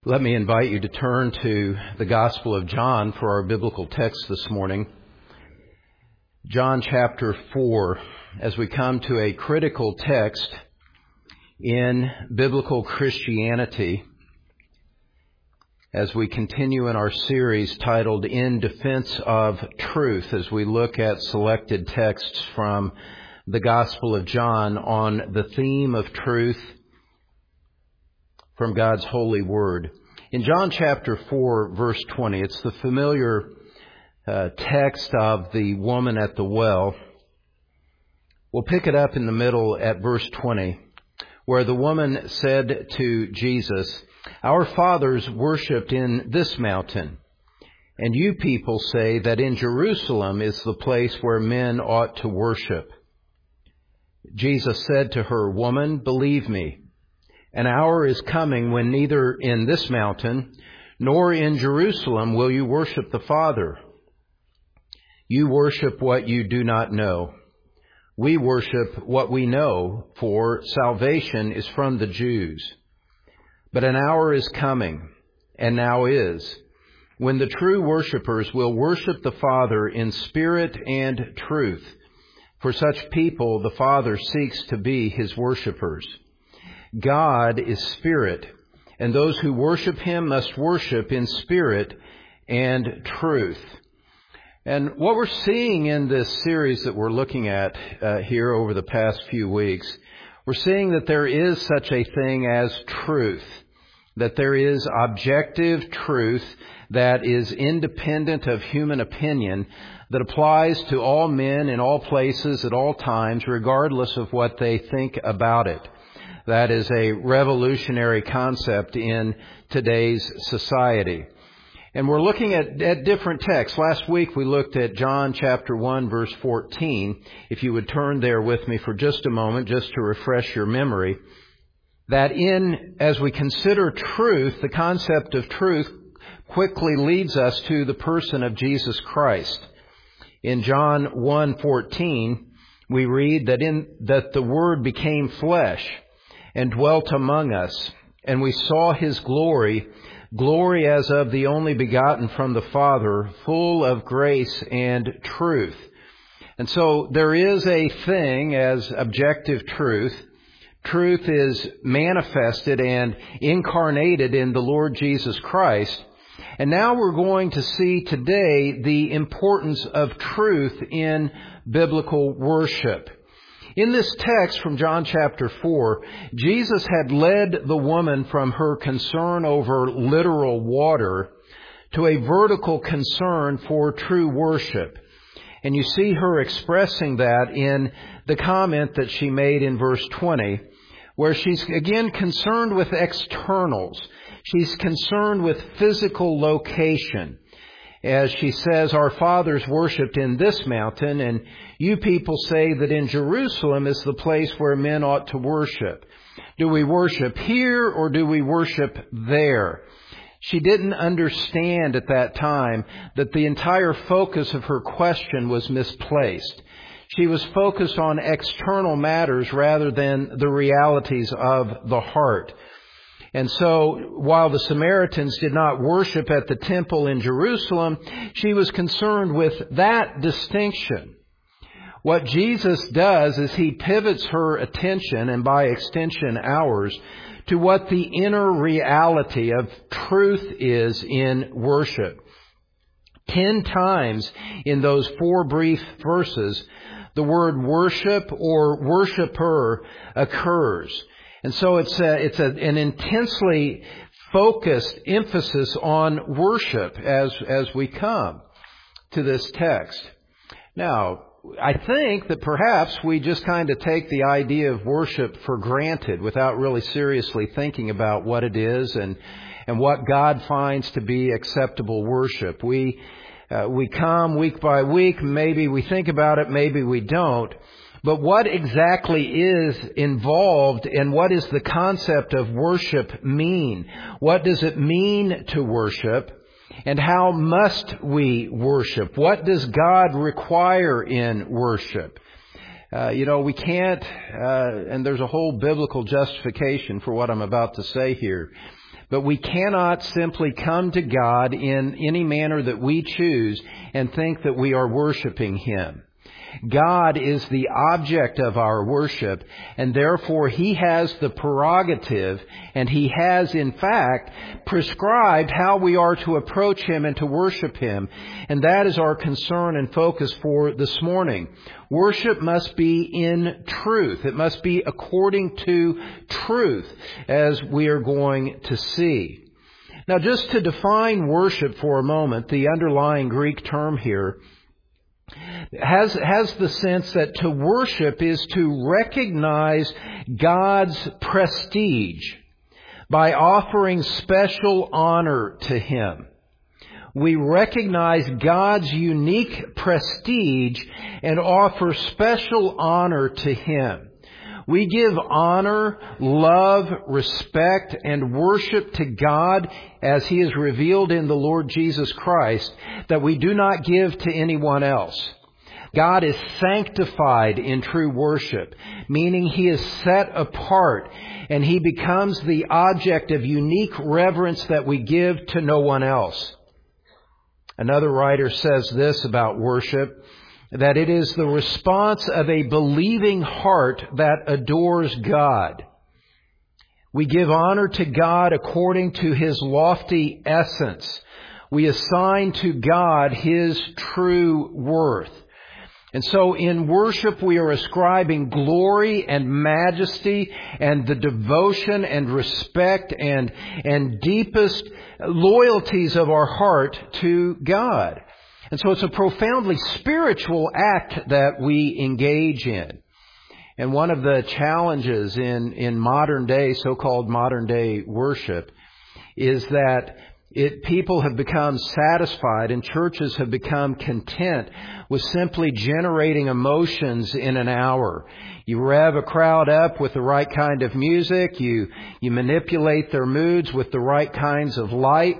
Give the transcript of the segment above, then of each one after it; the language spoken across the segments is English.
Let me invite you to turn to the Gospel of John for our biblical text this morning. John chapter 4, as we come to a critical text in biblical Christianity, as we continue in our series titled In Defense of Truth, as we look at selected texts from the Gospel of John on the theme of truth from God's holy word. In John chapter 4, verse 20, it's the familiar text of the woman at the well. We'll pick it up in the middle at verse 20, where the woman said to Jesus, "Our fathers worshipped in this mountain, and you people say that in Jerusalem is the place where men ought to worship." Jesus said to her, "Woman, believe me, an hour is coming when neither in this mountain nor in Jerusalem will you worship the Father. You worship what you do not know. We worship what we know, for salvation is from the Jews. But an hour is coming, and now is, when the true worshipers will worship the Father in spirit and truth. For such people the Father seeks to be His worshipers. God is spirit, and those who worship Him must worship in spirit and truth." And what we're seeing in this series that we're looking at here over the past few weeks, we're seeing that there is such a thing as truth, that there is objective truth that is independent of human opinion, that applies to all men in all places at all times, regardless of what they think about it. That is a revolutionary concept in today's society. And we're looking at different texts. Last week we looked at John chapter 1 verse 14. If you would turn there with me for just a moment, just to refresh your memory. That as we consider truth, the concept of truth quickly leads us to the person of Jesus Christ. In John 1:14, we read that the Word became flesh and dwelt among us, and we saw His glory as of the only begotten from the Father, full of grace and truth. And so there is a thing as objective truth. Truth is manifested and incarnated in the Lord Jesus Christ. And now we're going to see today the importance of truth in biblical worship. In this text from John chapter 4, Jesus had led the woman from her concern over literal water to a vertical concern for true worship. And you see her expressing that in the comment that she made in verse 20, where she's again concerned with externals. She's concerned with physical location. As she says, "Our fathers worshipped in this mountain, and you people say that in Jerusalem is the place where men ought to worship. Do we worship here or do we worship there?" She didn't understand at that time that the entire focus of her question was misplaced. She was focused on external matters rather than the realities of the heart. And so, while the Samaritans did not worship at the temple in Jerusalem, she was concerned with that distinction. What Jesus does is He pivots her attention, and by extension ours, to what the inner reality of truth is in worship. 10 times in those 4 brief verses, the word worship or worshiper occurs. And so it's an intensely focused emphasis on worship as we come to this text. Now, I think that perhaps we just kind of take the idea of worship for granted without really seriously thinking about what it is and what God finds to be acceptable worship. We come week by week, maybe we think about it, maybe we don't. But what exactly is involved and what does the concept of worship mean? What does it mean to worship? And how must we worship? What does God require in worship? We can't, and there's a whole biblical justification for what I'm about to say here. But we cannot simply come to God in any manner that we choose and think that we are worshiping Him. God is the object of our worship, and therefore He has the prerogative, and He has, in fact, prescribed how we are to approach Him and to worship Him. And that is our concern and focus for this morning. Worship must be in truth. It must be according to truth, as we are going to see. Now, just to define worship for a moment, the underlying Greek term here has the sense that to worship is to recognize God's prestige by offering special honor to Him. We recognize God's unique prestige and offer special honor to Him. We give honor, love, respect, and worship to God as He is revealed in the Lord Jesus Christ that we do not give to anyone else. God is sanctified in true worship, meaning He is set apart, and He becomes the object of unique reverence that we give to no one else. Another writer says this about worship, that it is the response of a believing heart that adores God. We give honor to God according to His lofty essence. We assign to God His true worth. And so in worship we are ascribing glory and majesty and the devotion and respect and deepest loyalties of our heart to God. And so it's a profoundly spiritual act that we engage in. And one of the challenges in modern day, so-called modern day worship, is that people have become satisfied and churches have become content with simply generating emotions in an hour. You rev a crowd up with the right kind of music. You manipulate their moods with the right kinds of light.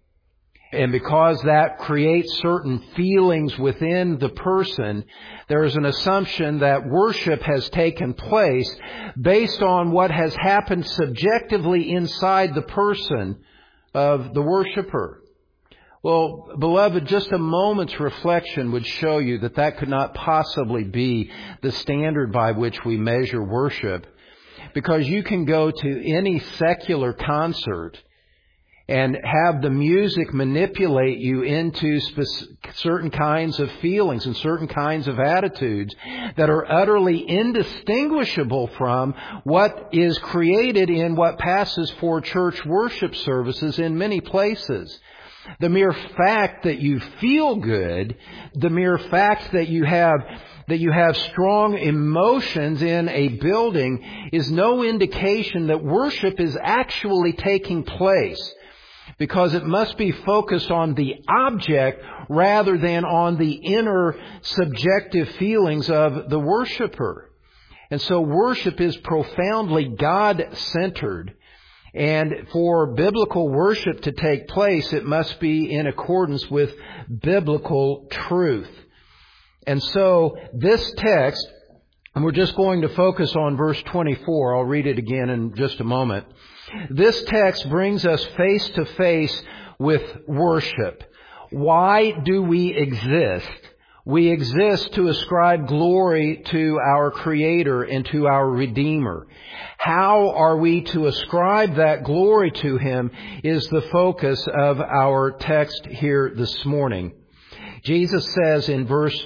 And because that creates certain feelings within the person, there is an assumption that worship has taken place based on what has happened subjectively inside the person of the worshiper. Well, beloved, just a moment's reflection would show you that that could not possibly be the standard by which we measure worship, because you can go to any secular concert and have the music manipulate you into certain kinds of feelings and certain kinds of attitudes that are utterly indistinguishable from what is created in what passes for church worship services in many places. The mere fact that you feel good, the mere fact that you have strong emotions in a building is no indication that worship is actually taking place, because it must be focused on the object rather than on the inner subjective feelings of the worshiper. And so worship is profoundly God-centered. And for biblical worship to take place, it must be in accordance with biblical truth. And so this text, and we're just going to focus on verse 24. I'll read it again in just a moment. This text brings us face to face with worship. Why do we exist? We exist to ascribe glory to our Creator and to our Redeemer. How are we to ascribe that glory to Him is the focus of our text here this morning. Jesus says in verse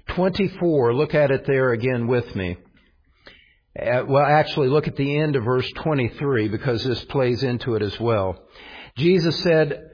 24, look at it there again with me. Well, actually, look at the end of verse 23, because this plays into it as well. Jesus said,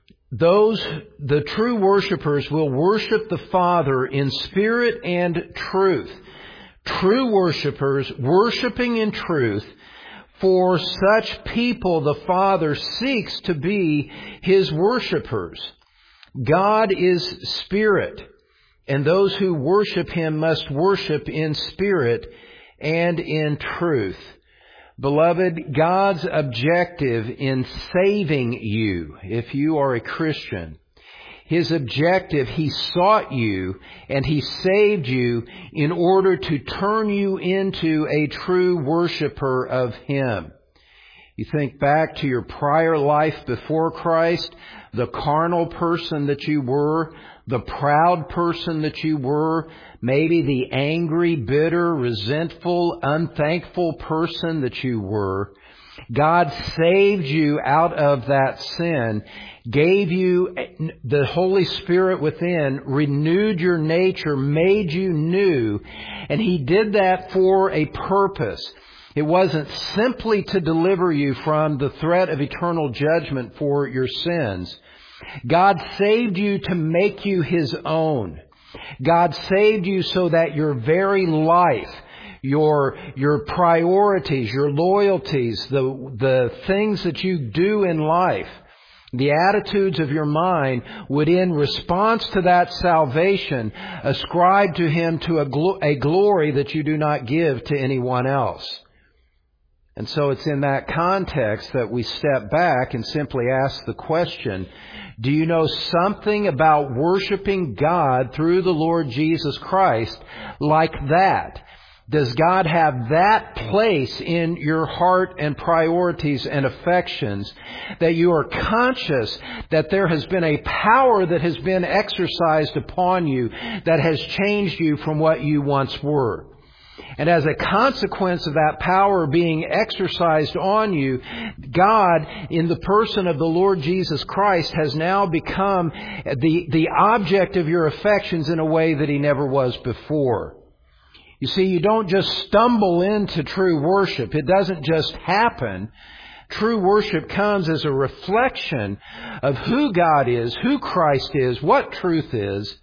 the true worshipers will worship the Father in spirit and truth. True worshipers worshiping in truth. For such people, the Father seeks to be His worshipers. God is spirit, and those who worship Him must worship in spirit and in truth. Beloved, God's objective in saving you, if you are a Christian, His objective, He sought you and He saved you in order to turn you into a true worshiper of Him. You think back to your prior life before Christ, the carnal person that you were, the proud person that you were, maybe the angry, bitter, resentful, unthankful person that you were. God saved you out of that sin, gave you the Holy Spirit within, renewed your nature, made you new, and He did that for a purpose. It wasn't simply to deliver you from the threat of eternal judgment for your sins. God saved you to make you His own. God saved you so that your very life, your priorities, your loyalties, the things that you do in life, the attitudes of your mind would, in response to that salvation, ascribe to Him to a glory that you do not give to anyone else. And so it's in that context that we step back and simply ask the question, do you know something about worshiping God through the Lord Jesus Christ like that? Does God have that place in your heart and priorities and affections that you are conscious that there has been a power that has been exercised upon you that has changed you from what you once were? And as a consequence of that power being exercised on you, God, in the person of the Lord Jesus Christ, has now become the object of your affections in a way that He never was before. You see, you don't just stumble into true worship. It doesn't just happen. True worship comes as a reflection of who God is, who Christ is, what truth is,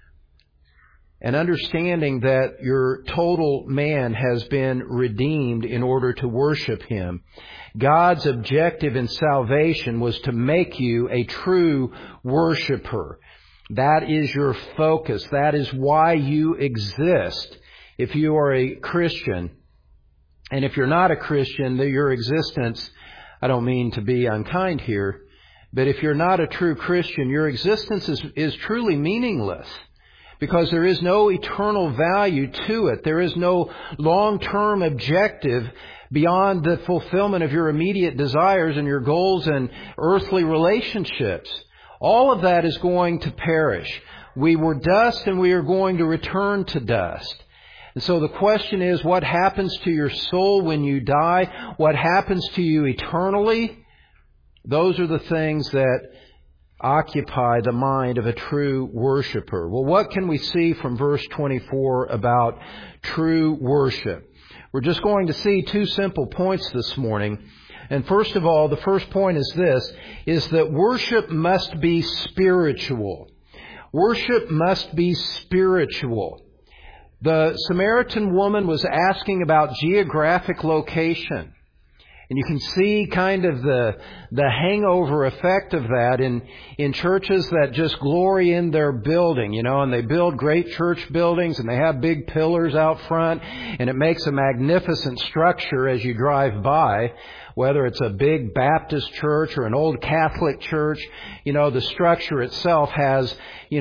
and understanding that your total man has been redeemed in order to worship Him. God's objective in salvation was to make you a true worshiper. That is your focus. That is why you exist. If you are a Christian, and if you're not a Christian, your existence, I don't mean to be unkind here, but if you're not a true Christian, your existence is truly meaningless. Because there is no eternal value to it. There is no long-term objective beyond the fulfillment of your immediate desires and your goals and earthly relationships. All of that is going to perish. We were dust and we are going to return to dust. And so the question is, what happens to your soul when you die? What happens to you eternally? Those are the things that occupy the mind of a true worshiper. Well, what can we see from verse 24 about true worship? We're just going to see two simple points this morning. And first of all, the first point is this, is that worship must be spiritual. Worship must be spiritual. The Samaritan woman was asking about geographic location. And you can see kind of the hangover effect of that in churches that just glory in their building, and they build great church buildings and they have big pillars out front and it makes a magnificent structure as you drive by, whether it's a big Baptist church or an old Catholic church, the structure itself has,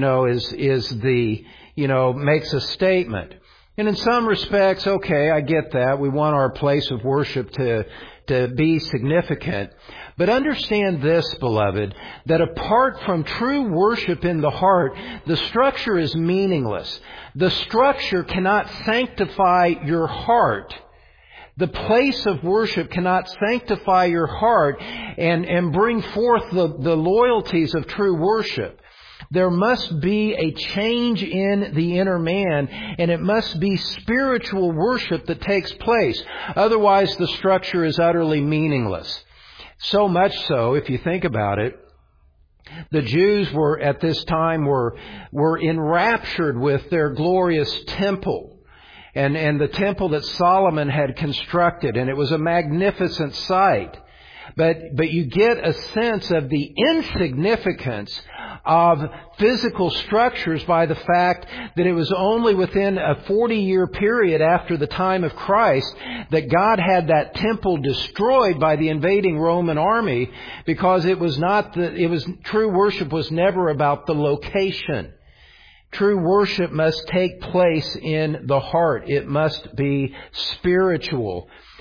makes a statement. And in some respects, okay, I get that. We want our place of worship to be significant. But understand this, beloved, that apart from true worship in the heart, the structure is meaningless. The structure cannot sanctify your heart. The place of worship cannot sanctify your heart and bring forth the loyalties of true worship. There must be a change in the inner man, and it must be spiritual worship that takes place. Otherwise, the structure is utterly meaningless. So much so, if you think about it, the Jews were at this time were enraptured with their glorious temple. And the temple that Solomon had constructed, and it was a magnificent sight. But you get a sense of the insignificance of physical structures by the fact that it was only within a 40-year period after the time of Christ that God had that temple destroyed by the invading Roman army, because true worship was never about the location. True worship must take place in the heart. It must be spiritual.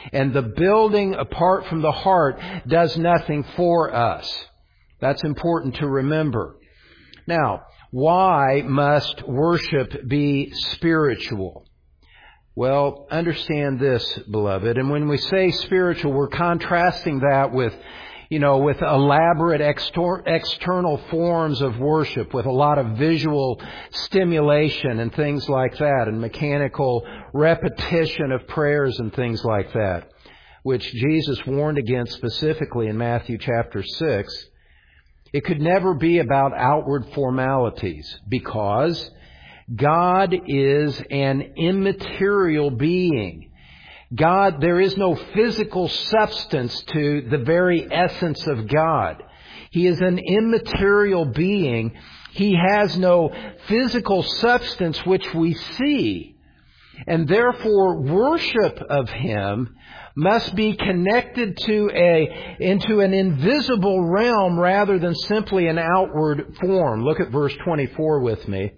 And the building apart from the heart does nothing for us. That's important to remember. Now, why must worship be spiritual? Well, understand this, beloved. And when we say spiritual, we're contrasting that with elaborate external forms of worship, with a lot of visual stimulation and things like that, and mechanical repetition of prayers and things like that, which Jesus warned against specifically in Matthew chapter 6. It could never be about outward formalities, because God is an immaterial being. God, there is no physical substance to the very essence of God. He is an immaterial being. He has no physical substance which we see. And therefore, worship of Him must be connected into an invisible realm rather than simply an outward form. Look at verse 24 with me.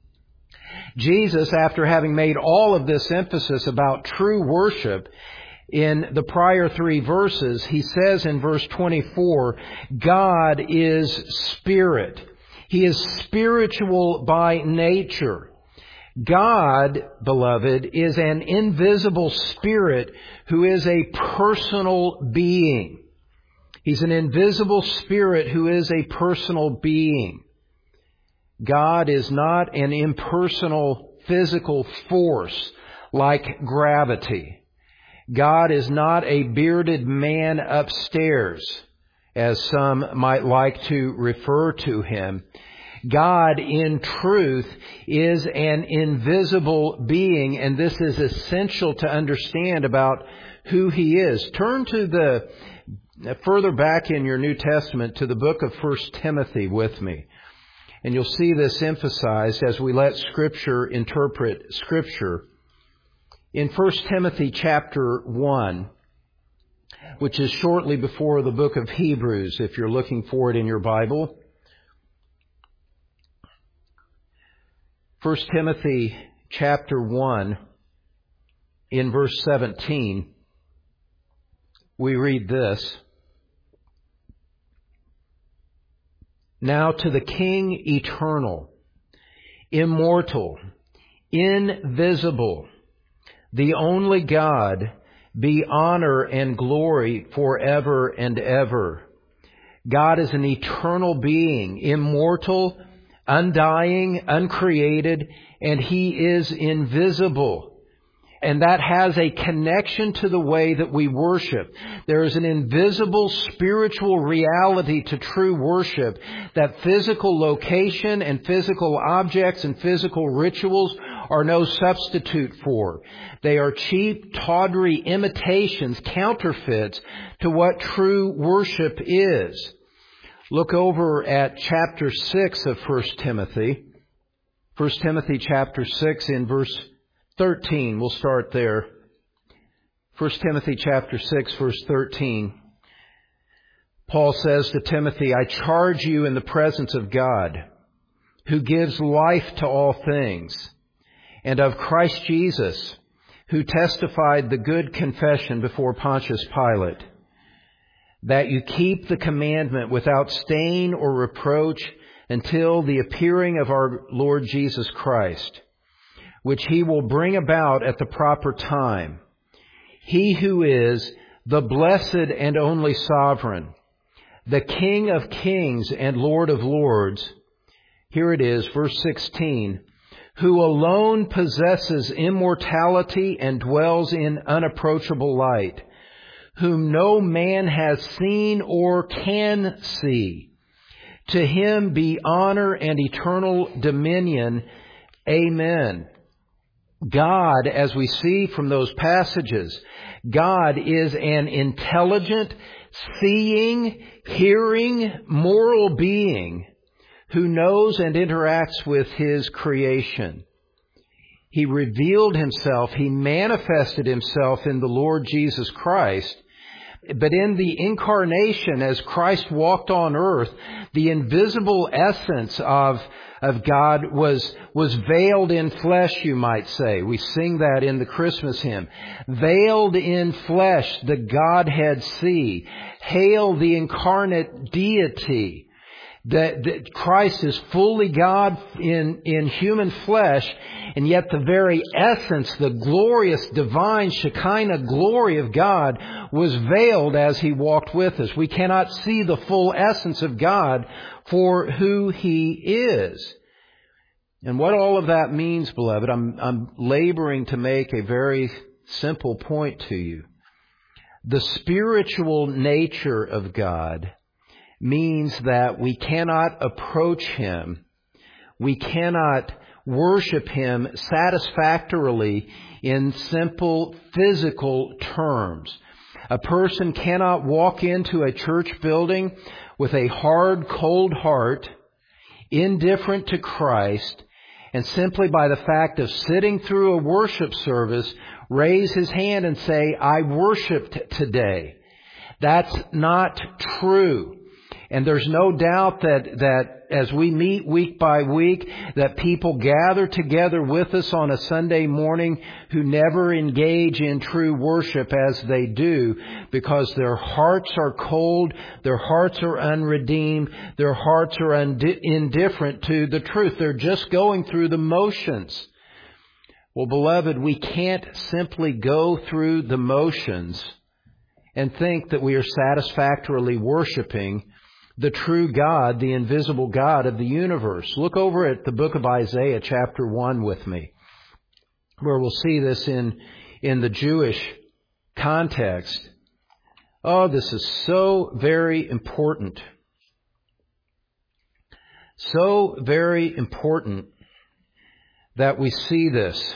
Jesus, after having made all of this emphasis about true worship in the prior 3 verses, He says in verse 24, God is Spirit. He is spiritual by nature. God, beloved, is an invisible Spirit who is a personal being. He's an invisible Spirit who is a personal being. God is not an impersonal physical force like gravity. God is not a bearded man upstairs, as some might like to refer to Him. God, in truth, is an invisible being, and this is essential to understand about who He is. Turn to further back in your New Testament to the book of 1 Timothy with me. And you'll see this emphasized as we let Scripture interpret Scripture. In 1 Timothy chapter 1, which is shortly before the book of Hebrews, if you're looking for it in your Bible. 1 Timothy chapter 1, in verse 17, we read this. Now to the King eternal, immortal, invisible, the only God, be honor and glory forever and ever. God is an eternal being, immortal, undying, uncreated, and He is invisible. And that has a connection to the way that we worship. There is an invisible spiritual reality to true worship that physical location and physical objects and physical rituals are no substitute for. They are cheap, tawdry imitations, counterfeits to what true worship is. Look over at chapter 6 of 1 Timothy. 1 Timothy chapter 6 in verse 13. We'll start there. 1 Timothy chapter 6, verse 13. Paul says to Timothy, I charge you in the presence of God, who gives life to all things, and of Christ Jesus, who testified the good confession before Pontius Pilate, that you keep the commandment without stain or reproach until the appearing of our Lord Jesus Christ, which He will bring about at the proper time. He who is the blessed and only sovereign, the King of kings and Lord of lords. Here it is, verse 16, who alone possesses immortality and dwells in unapproachable light, whom no man has seen or can see. To Him be honor and eternal dominion. Amen. God, as we see from those passages, God is an intelligent, seeing, hearing, moral being who knows and interacts with His creation. He revealed Himself, He manifested Himself in the Lord Jesus Christ. But in the incarnation, as Christ walked on earth, the invisible essence of of God was veiled in flesh, you might say. We sing that in the Christmas hymn. Veiled in flesh, the Godhead see. Hail the incarnate deity. That Christ is fully God in human flesh, and yet the very essence, the glorious divine Shekinah glory of God was veiled as He walked with us. We cannot see the full essence of God for who He is. And what all of that means, beloved, I'm laboring to make a very simple point to you. The spiritual nature of God means that we cannot approach Him, we cannot worship Him satisfactorily in simple physical terms. A person cannot walk into a church building with a hard, cold heart, indifferent to Christ, and simply by the fact of sitting through a worship service, raise his hand and say, I worshiped today. That's not true. And there's no doubt that as we meet week by week, that people gather together with us on a Sunday morning who never engage in true worship as they do, because their hearts are cold, their hearts are unredeemed, their hearts are indifferent to the truth. They're just going through the motions. Well, beloved, we can't simply go through the motions and think that we are satisfactorily worshiping the true God, the invisible God of the universe. Look over at the book of Isaiah chapter 1 with me, where we'll see this in the Jewish context. Oh, this is so very important. So very important that we see this.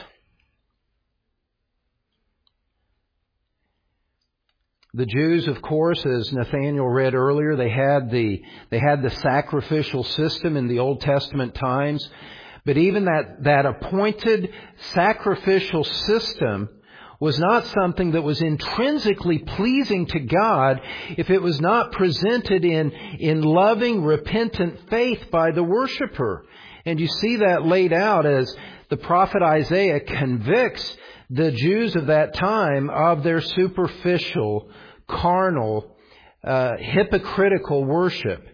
The Jews, of course, as Nathaniel read earlier, they had the sacrificial system in the Old Testament times. But even that appointed sacrificial system was not something that was intrinsically pleasing to God if it was not presented in loving, repentant faith by the worshiper. And you see that laid out as the prophet Isaiah convicts the Jews of that time of their superficial, carnal, hypocritical worship.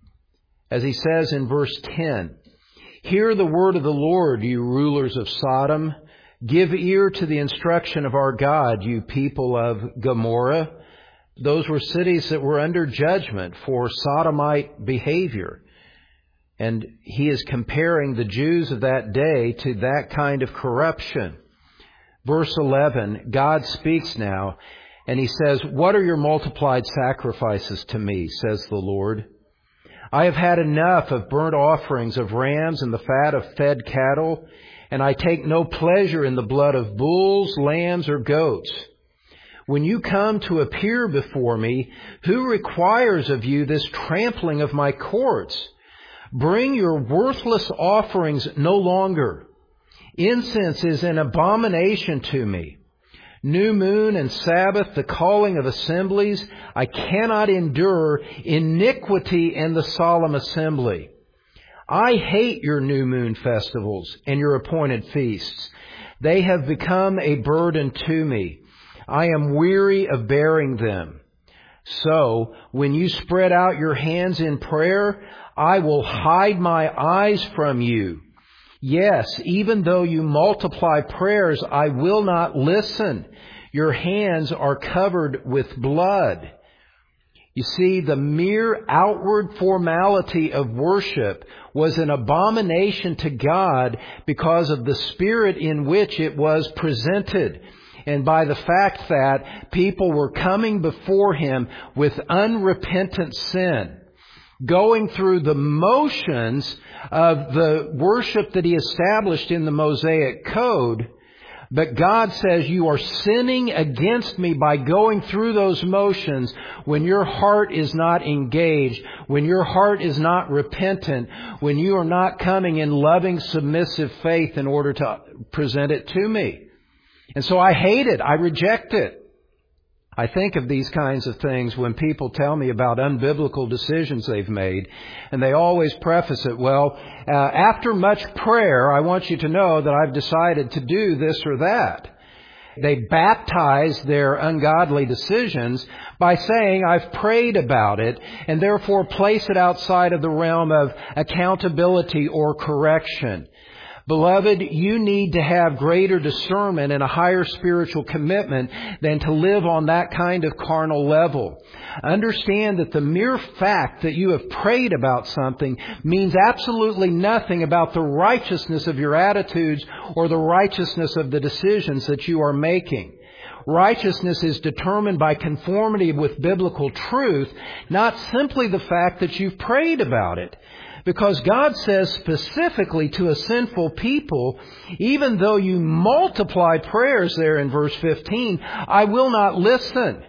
As he says in verse 10, hear the word of the Lord, you rulers of Sodom. Give ear to the instruction of our God, you people of Gomorrah. Those were cities that were under judgment for sodomite behavior. And he is comparing the Jews of that day to that kind of corruption. Verse 11, God speaks now, and He says, what are your multiplied sacrifices to me, says the Lord? I have had enough of burnt offerings of rams and the fat of fed cattle, and I take no pleasure in the blood of bulls, lambs, or goats. When you come to appear before me, who requires of you this trampling of my courts? Bring your worthless offerings no longer. Incense is an abomination to me. New moon and Sabbath, the calling of assemblies, I cannot endure iniquity in the solemn assembly. I hate your new moon festivals and your appointed feasts. They have become a burden to me. I am weary of bearing them. So, when you spread out your hands in prayer, I will hide my eyes from you. Yes, even though you multiply prayers, I will not listen. Your hands are covered with blood. You see, the mere outward formality of worship was an abomination to God because of the spirit in which it was presented, and by the fact that people were coming before Him with unrepentant sin, going through the motions of the worship that He established in the Mosaic Code. But God says, you are sinning against me by going through those motions when your heart is not engaged, when your heart is not repentant, when you are not coming in loving, submissive faith in order to present it to me. And so I hate it. I reject it. I think of these kinds of things when people tell me about unbiblical decisions they've made, and they always preface it, after much prayer, I want you to know that I've decided to do this or that. They baptize their ungodly decisions by saying, I've prayed about it, and therefore place it outside of the realm of accountability or correction. Beloved, you need to have greater discernment and a higher spiritual commitment than to live on that kind of carnal level. Understand that the mere fact that you have prayed about something means absolutely nothing about the righteousness of your attitudes or the righteousness of the decisions that you are making. Righteousness is determined by conformity with biblical truth, not simply the fact that you've prayed about it. Because God says specifically to a sinful people, even though you multiply prayers there in verse 15, I will not listen.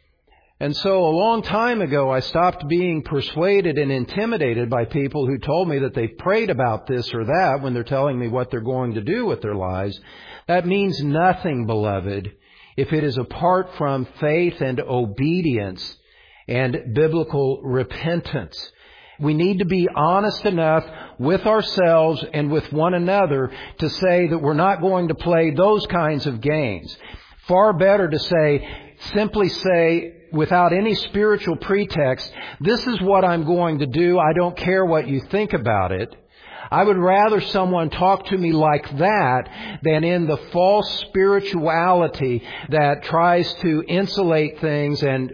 And so a long time ago, I stopped being persuaded and intimidated by people who told me that they've prayed about this or that when they're telling me what they're going to do with their lives. That means nothing, beloved, if it is apart from faith and obedience and biblical repentance. We need to be honest enough with ourselves and with one another to say that we're not going to play those kinds of games. Far better to simply say, without any spiritual pretext, this is what I'm going to do. I don't care what you think about it. I would rather someone talk to me like that than in the false spirituality that tries to insulate things and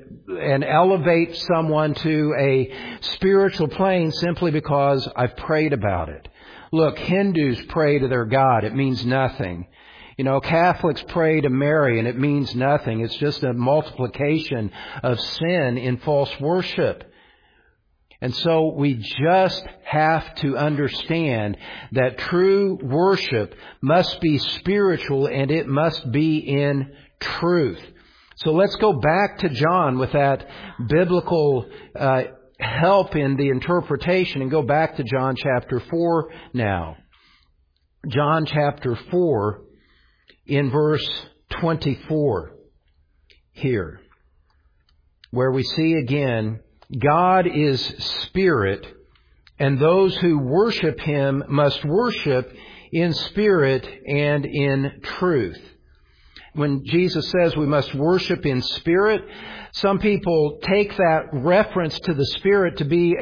elevate someone to a spiritual plane simply because I've prayed about it. Look, Hindus pray to their God. It means nothing. Catholics pray to Mary, and it means nothing. It's just a multiplication of sin in false worship. And so we just have to understand that true worship must be spiritual and it must be in truth. So let's go back to John with that biblical help in the interpretation and go back to John chapter 4 now. John chapter 4 in verse 24 here, where we see again, God is spirit, and those who worship Him must worship in spirit and in truth. When Jesus says we must worship in spirit, some people take that reference to the Spirit to be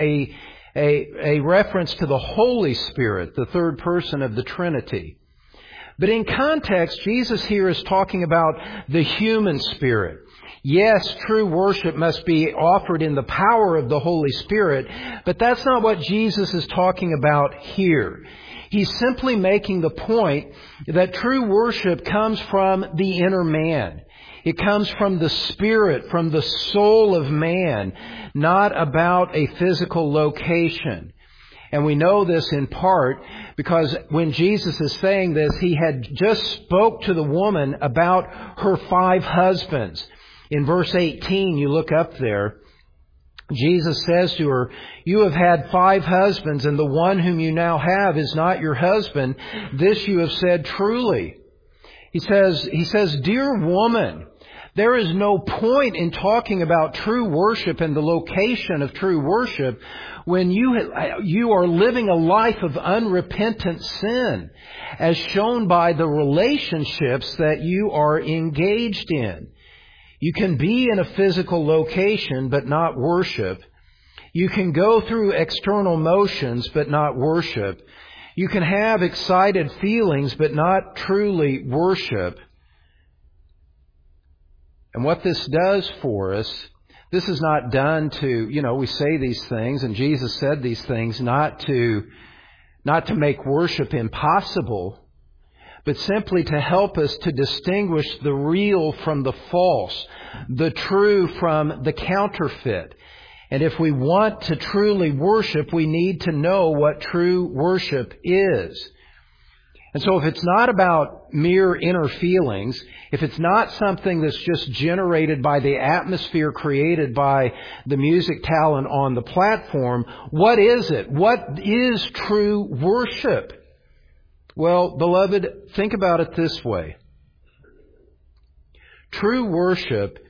a reference to the Holy Spirit, the third person of the Trinity. But in context, Jesus here is talking about the human spirit. Yes, true worship must be offered in the power of the Holy Spirit, but that's not what Jesus is talking about here. He's simply making the point that true worship comes from the inner man. It comes from the spirit, from the soul of man, not about a physical location. And we know this in part because when Jesus is saying this, He had just spoke to the woman about her 5 husbands. In verse 18, you look up there, Jesus says to her, you have had 5 husbands, and the one whom you now have is not your husband. This you have said truly. He says, dear woman, there is no point in talking about true worship and the location of true worship when you are living a life of unrepentant sin, as shown by the relationships that you are engaged in. You can be in a physical location but not worship. You can go through external motions but not worship. You can have excited feelings but not truly worship. And what this does for us, this is not done to, we say these things, and Jesus said these things not to make worship impossible, but simply to help us to distinguish the real from the false, the true from the counterfeit. And if we want to truly worship, we need to know what true worship is. And so if it's not about mere inner feelings, if it's not something that's just generated by the atmosphere created by the music talent on the platform, what is it? What is true worship? Well, beloved, think about it this way. True worship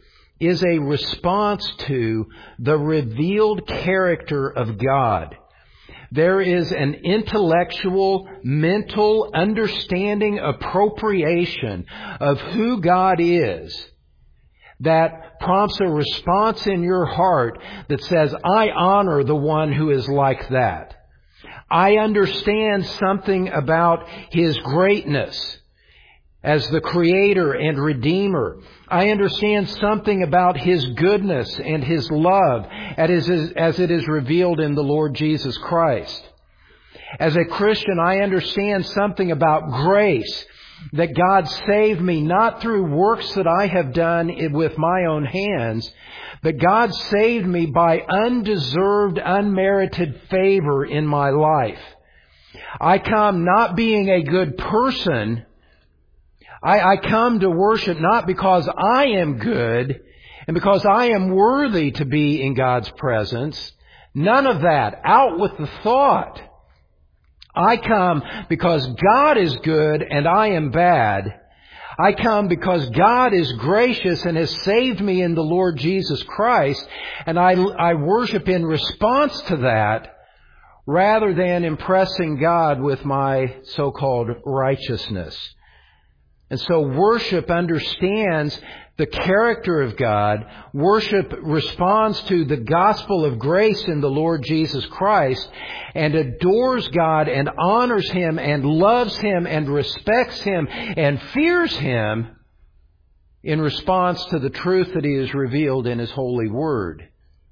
is a response to the revealed character of God. There is an intellectual, mental understanding, appropriation of who God is that prompts a response in your heart that says, I honor the one who is like that. I understand something about His greatness as the Creator and Redeemer. I understand something about His goodness and His love as it is revealed in the Lord Jesus Christ. As a Christian, I understand something about grace, that God saved me not through works that I have done with my own hands, but God saved me by undeserved, unmerited favor in my life. I come not being a good person. I come to worship not because I am good and because I am worthy to be in God's presence. None of that. Out with the thought. I come because God is good and I am bad. I come because God is gracious and has saved me in the Lord Jesus Christ, and I worship in response to that rather than impressing God with my so-called righteousness. And so worship understands the character of God. Worship responds to the gospel of grace in the Lord Jesus Christ and adores God and honors Him and loves Him and respects Him and fears Him in response to the truth that He has revealed in His holy word.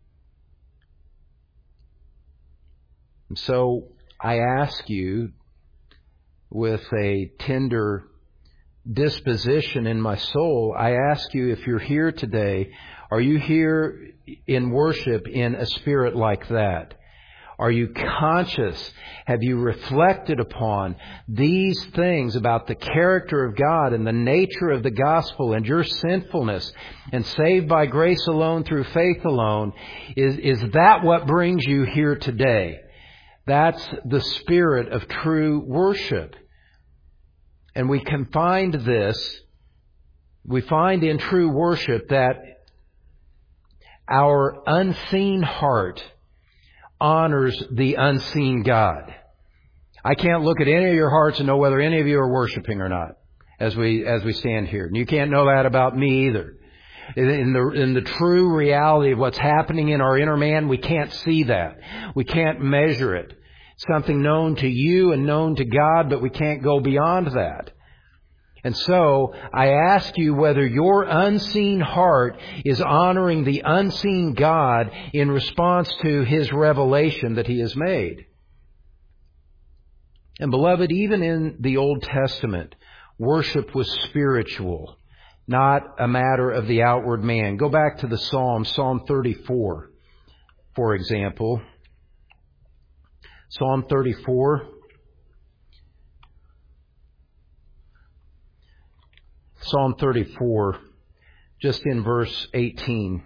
And so I ask you with a tender disposition in my soul, I ask you, if you're here today, are you here in worship in a spirit like that? Are you conscious? Have you reflected upon these things about the character of God and the nature of the gospel and your sinfulness and saved by grace alone through faith alone? Is that what brings you here today? That's the spirit of true worship. And we can find this, we find in true worship that our unseen heart honors the unseen God. I can't look at any of your hearts and know whether any of you are worshiping or not as we stand here. And you can't know that about me either. In the true reality of what's happening in our inner man, we can't see that. We can't measure it. Something known to you and known to God, but we can't go beyond that. And so, I ask you whether your unseen heart is honoring the unseen God in response to His revelation that He has made. And beloved, even in the Old Testament, worship was spiritual, not a matter of the outward man. Go back to the Psalm, Psalm 34, for example. Psalm 34. Psalm 34, just in verse 18.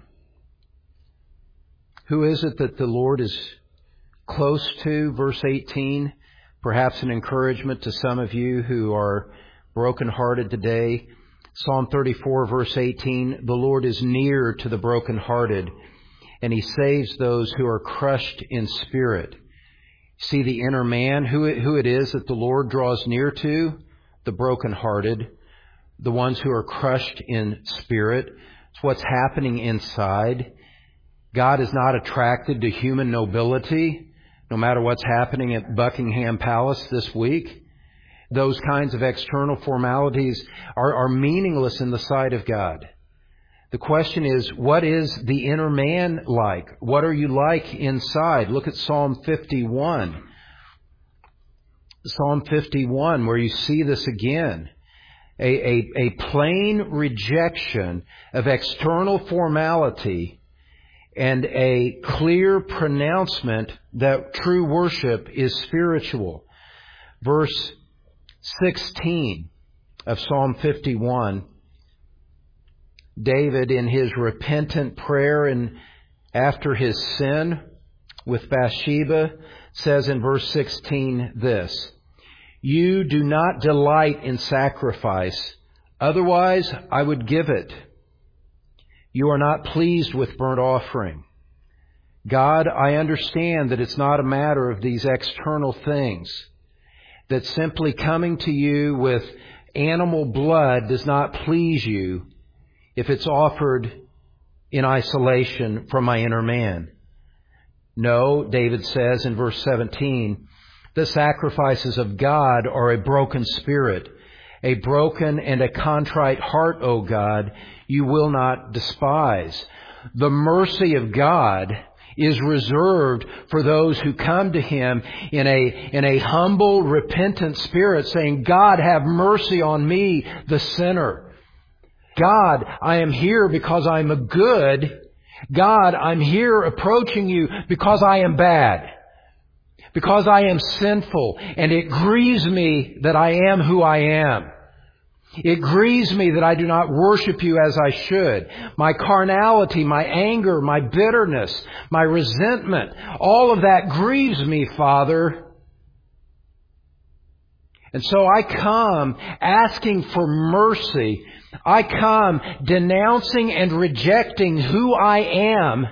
Who is it that the Lord is close to? Verse 18, perhaps an encouragement to some of you who are brokenhearted today. Psalm 34, verse 18, the Lord is near to the brokenhearted, and He saves those who are crushed in spirit. See the inner man, who it is that the Lord draws near to? The brokenhearted, the ones who are crushed in spirit. It's what's happening inside. God is not attracted to human nobility, no matter what's happening at Buckingham Palace this week. Those kinds of external formalities are meaningless in the sight of God. The question is, what is the inner man like? What are you like inside? Look at Psalm 51. Psalm 51, where you see this again. A plain rejection of external formality and a clear pronouncement that true worship is spiritual. Verse 16 of Psalm 51, David, in his repentant prayer and after his sin with Bathsheba, says in verse 16 this: You do not delight in sacrifice, otherwise I would give it. You are not pleased with burnt offering. God, I understand that it's not a matter of these external things, that simply coming to you with animal blood does not please you if it's offered in isolation from my inner man. No, David says in verse 17, the sacrifices of God are a broken spirit, a broken and a contrite heart, O God, you will not despise. The mercy of God is reserved for those who come to Him in a humble, repentant spirit, saying, God, have mercy on me, the sinner. God, I am here because I'm a good. God, I'm here approaching you because I am bad, because I am sinful, and it grieves me that I am who I am. It grieves me that I do not worship you as I should. My carnality, my anger, my bitterness, my resentment, all of that grieves me, Father. And so I come asking for mercy. I come denouncing and rejecting who I am.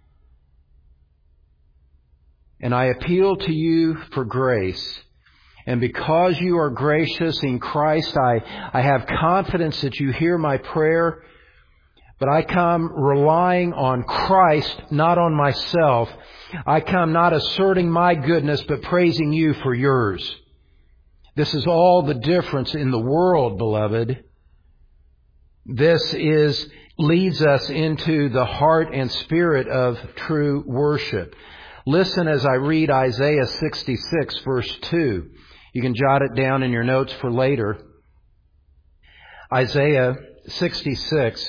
And I appeal to you for grace. And because you are gracious in Christ, I have confidence that you hear my prayer. But I come relying on Christ, not on myself. I come not asserting my goodness, but praising you for yours. This is all the difference in the world, beloved. This leads us into the heart and spirit of true worship. Listen as I read Isaiah 66, verse 2. You can jot it down in your notes for later. Isaiah 66.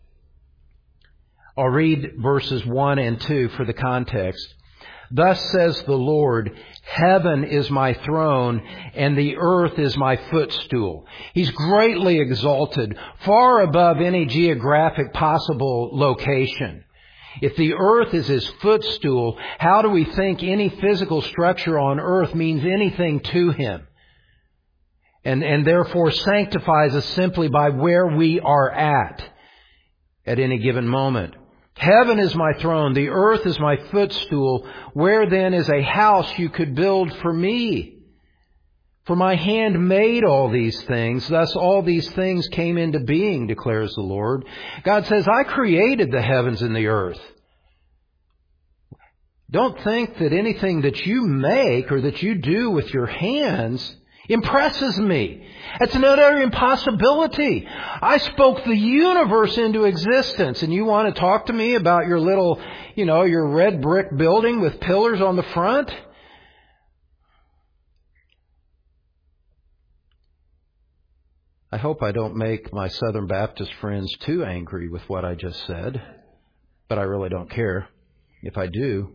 I'll read verses 1 and 2 for the context. Thus says the Lord, heaven is my throne, and the earth is my footstool. He's greatly exalted, far above any geographic possible location. If the earth is His footstool, how do we think any physical structure on earth means anything to Him? And therefore sanctifies us simply by where we are at any given moment. Heaven is my throne, the earth is my footstool. Where then is a house you could build for me? For my hand made all these things, thus all these things came into being, declares the Lord. God says, I created the heavens and the earth. Don't think that anything that you make or that you do with your hands impresses me. It's an utter impossibility. I spoke the universe into existence, and you want to talk to me about your little, your red brick building with pillars on the front? I hope I don't make my Southern Baptist friends too angry with what I just said, but I really don't care if I do.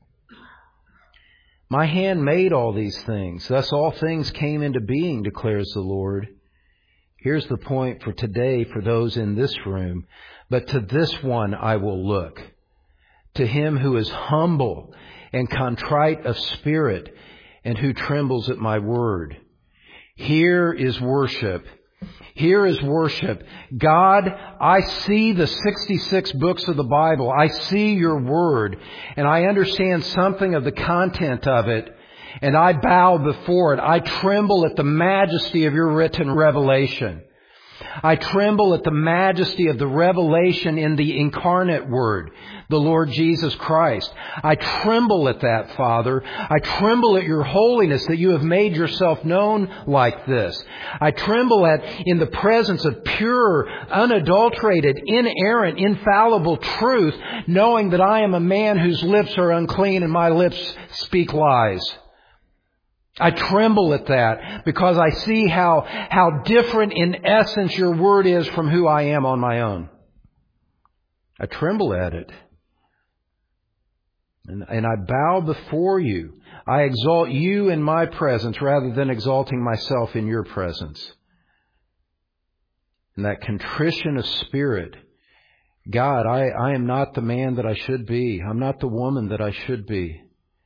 My hand made all these things. Thus all things came into being, declares the Lord. Here's the point for today for those in this room. But to this one I will look. To him who is humble and contrite of spirit and who trembles at my word. Here is worship. Here is worship. God, I see the 66 books of the Bible. I see your word, and I understand something of the content of it, and I bow before it. I tremble at the majesty of your written revelation. I tremble at the majesty of the revelation in the incarnate Word, the Lord Jesus Christ. I tremble at that, Father. I tremble at your holiness that you have made yourself known like this. I tremble in the presence of pure, unadulterated, inerrant, infallible truth, knowing that I am a man whose lips are unclean and my lips speak lies. I tremble at that because I see how different in essence your word is from who I am on my own. I tremble at it. And I bow before you. I exalt you in my presence rather than exalting myself in your presence. And that contrition of spirit. God, I am not the man that I should be. I'm not the woman that I should be.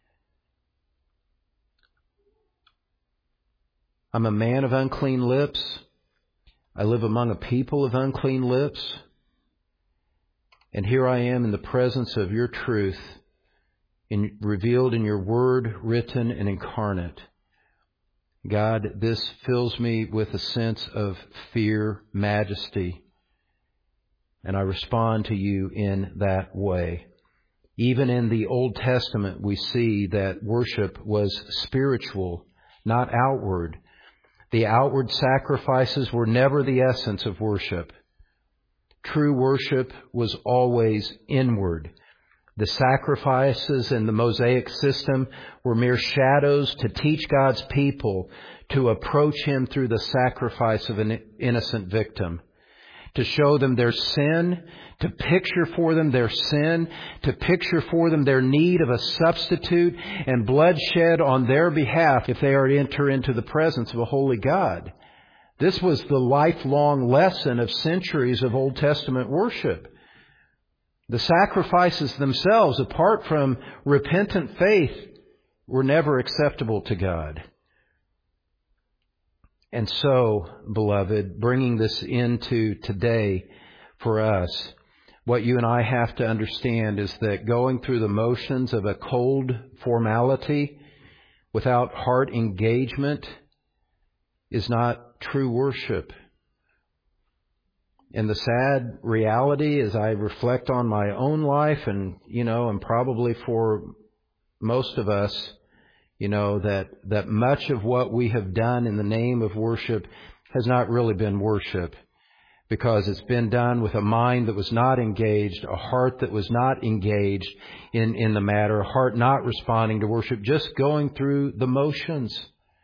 I'm a man of unclean lips. I live among a people of unclean lips. And here I am in the presence of your truth, revealed in your word, written and incarnate. God, this fills me with a sense of fear, majesty, and I respond to you in that way. Even in the Old Testament, we see that worship was spiritual, not outward. The outward sacrifices were never the essence of worship. True worship was always inward. The sacrifices in the Mosaic system were mere shadows to teach God's people to approach Him through the sacrifice of an innocent victim, to show them their sin, to picture for them their sin, to picture for them their need of a substitute and bloodshed on their behalf if they are to enter into the presence of a holy God. This was the lifelong lesson of centuries of Old Testament worship. The sacrifices themselves, apart from repentant faith, were never acceptable to God. And so, beloved, bringing this into today for us, what you and I have to understand is that going through the motions of a cold formality without heart engagement is not true worship. And the sad reality as I reflect on my own life and probably for most of us, that much of what we have done in the name of worship has not really been worship, because it's been done with a mind that was not engaged, a heart that was not engaged in the matter, a heart not responding to worship, just going through the motions.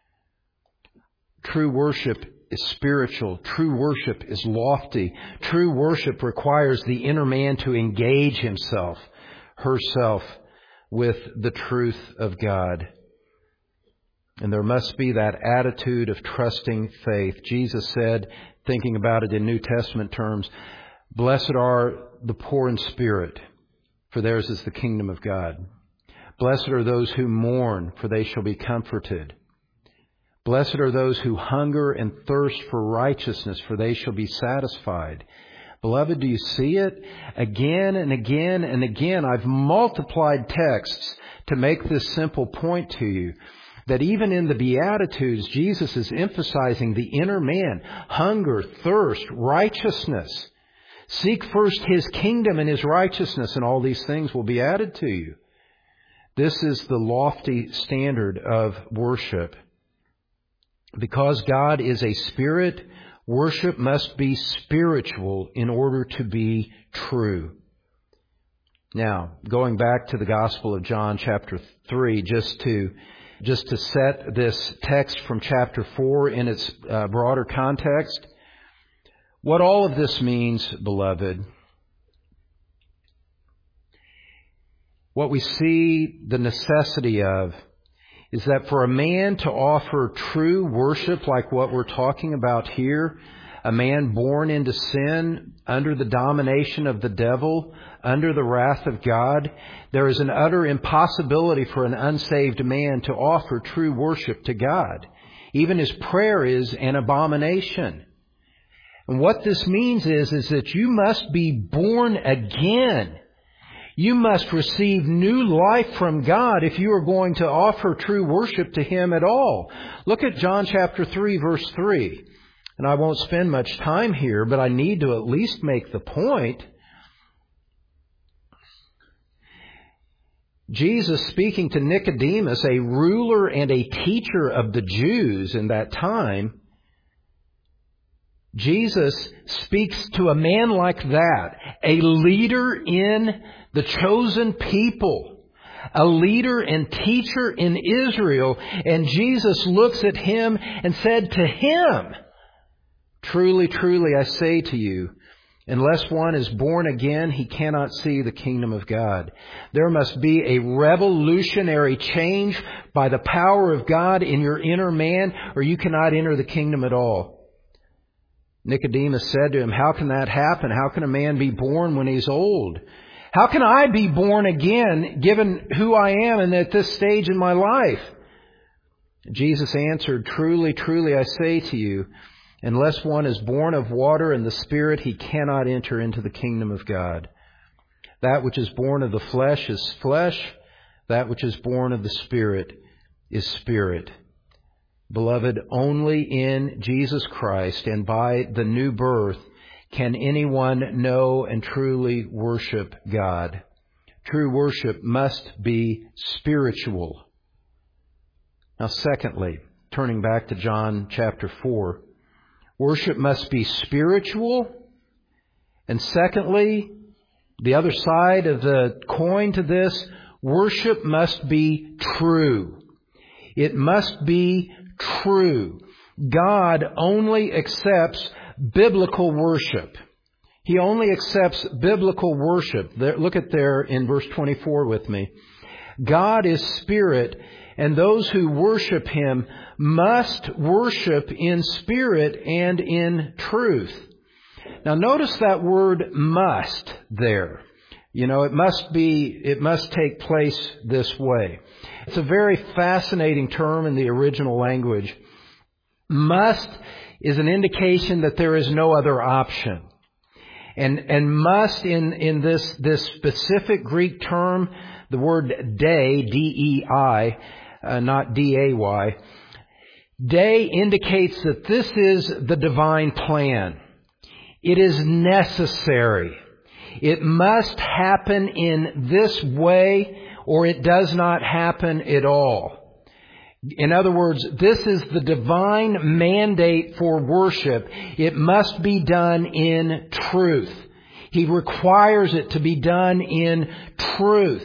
True worship is spiritual. True worship is lofty. True worship requires the inner man to engage himself, herself, with the truth of God. And there must be that attitude of trusting faith. Jesus said, thinking about it in New Testament terms, "Blessed are the poor in spirit, for theirs is the kingdom of God. Blessed are those who mourn, for they shall be comforted. Blessed are those who hunger and thirst for righteousness, for they shall be satisfied." Beloved, do you see it? Again and again and again, I've multiplied texts to make this simple point to you, that even in the Beatitudes, Jesus is emphasizing the inner man, hunger, thirst, righteousness. Seek first His kingdom and His righteousness, and all these things will be added to you. This is the lofty standard of worship. Because God is a spirit, worship must be spiritual in order to be true. Now, going back to the Gospel of John chapter 3, just to set this text from chapter 4 in its broader context, what all of this means, beloved, what we see the necessity of is that for a man to offer true worship like what we're talking about here, a man born into sin, under the domination of the devil, under the wrath of God, there is an utter impossibility for an unsaved man to offer true worship to God. Even his prayer is an abomination. And what this means is that you must be born again. You must receive new life from God if you are going to offer true worship to Him at all. Look at John chapter 3, verse 3. And I won't spend much time here, but I need to at least make the point. Jesus, speaking to Nicodemus, a ruler and a teacher of the Jews in that time, Jesus speaks to a man like that, a leader in the chosen people, a leader and teacher in Israel. And Jesus looks at him and said to him, "Truly, truly, I say to you, unless one is born again, he cannot see the kingdom of God." There must be a revolutionary change by the power of God in your inner man, or you cannot enter the kingdom at all. Nicodemus said to him, "How can that happen? How can a man be born when he's old? How can I be born again, given who I am and at this stage in my life?" Jesus answered, "Truly, truly, I say to you, unless one is born of water and the Spirit, he cannot enter into the kingdom of God. That which is born of the flesh is flesh. That which is born of the Spirit is spirit. Beloved, only in Jesus Christ and by the new birth can anyone know and truly worship God. True worship must be spiritual. Now, secondly, turning back to John chapter 4, worship must be spiritual. And secondly, the other side of the coin to this, worship must be true. It must be true. God only accepts biblical worship. He only accepts biblical worship. Look at there in verse 24 with me. God is spirit, and those who worship Him must worship in spirit and in truth. Now notice that word must there. It must take place this way. It's a very fascinating term in the original language. Must is an indication that there is no other option. And must in this specific Greek term, the word dei, D-E-I, not D-A-Y, dei indicates that this is the divine plan. It is necessary. It must happen in this way, or it does not happen at all. In other words, this is the divine mandate for worship. It must be done in truth. He requires it to be done in truth.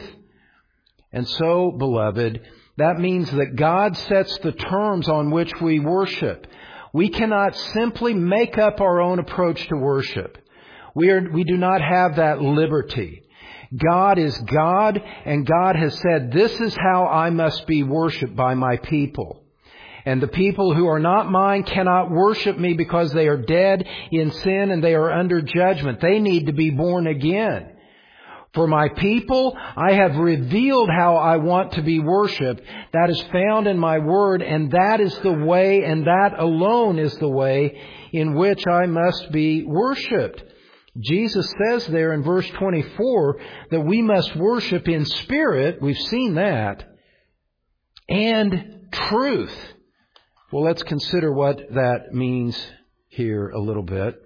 And so, beloved, that means that God sets the terms on which we worship. We cannot simply make up our own approach to worship. We do not have that liberty. God is God, and God has said, this is how I must be worshiped by my people. And the people who are not mine cannot worship me because they are dead in sin and they are under judgment. They need to be born again. For my people, I have revealed how I want to be worshiped. That is found in my word, and that is the way, and that alone is the way in which I must be worshiped. Jesus says there in verse 24 that we must worship in spirit. We've seen that. And truth. Well, let's consider what that means here a little bit.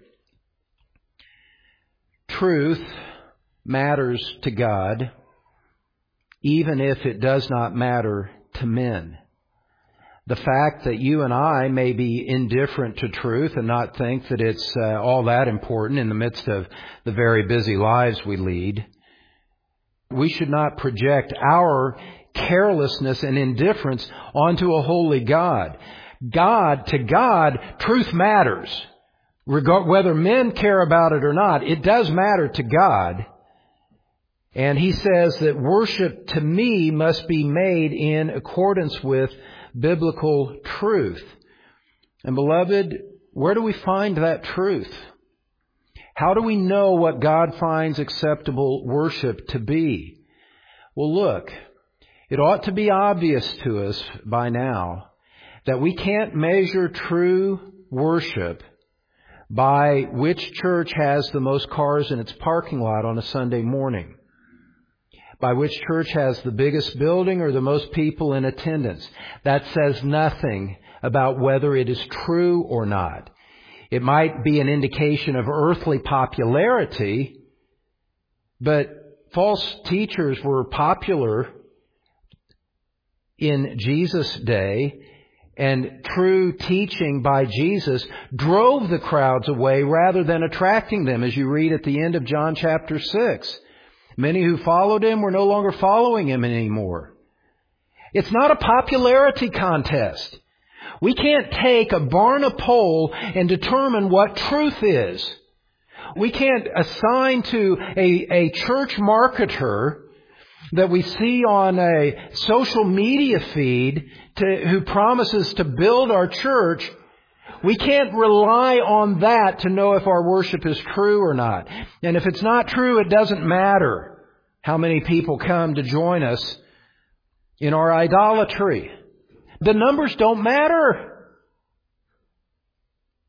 Truth matters to God, even if it does not matter to men. The fact that you and I may be indifferent to truth and not think that it's all that important in the midst of the very busy lives we lead, we should not project our carelessness and indifference onto a holy God. To God, truth matters. Whether men care about it or not, it does matter to God. And He says that worship to me must be made in accordance with biblical truth. And beloved, where do we find that truth? How do we know what God finds acceptable worship to be? Well, look, it ought to be obvious to us by now that we can't measure true worship by which church has the most cars in its parking lot on a Sunday morning, by which church has the biggest building or the most people in attendance. That says nothing about whether it is true or not. It might be an indication of earthly popularity, but false teachers were popular in Jesus' day, and true teaching by Jesus drove the crowds away rather than attracting them, as you read at the end of John chapter 6. Many who followed Him were no longer following Him anymore. It's not a popularity contest. We can't take a Barna poll and determine what truth is. We can't assign to a church marketer that we see on a social media feed who promises to build our church. We can't rely on that to know if our worship is true or not. And if it's not true, it doesn't matter how many people come to join us in our idolatry. The numbers don't matter.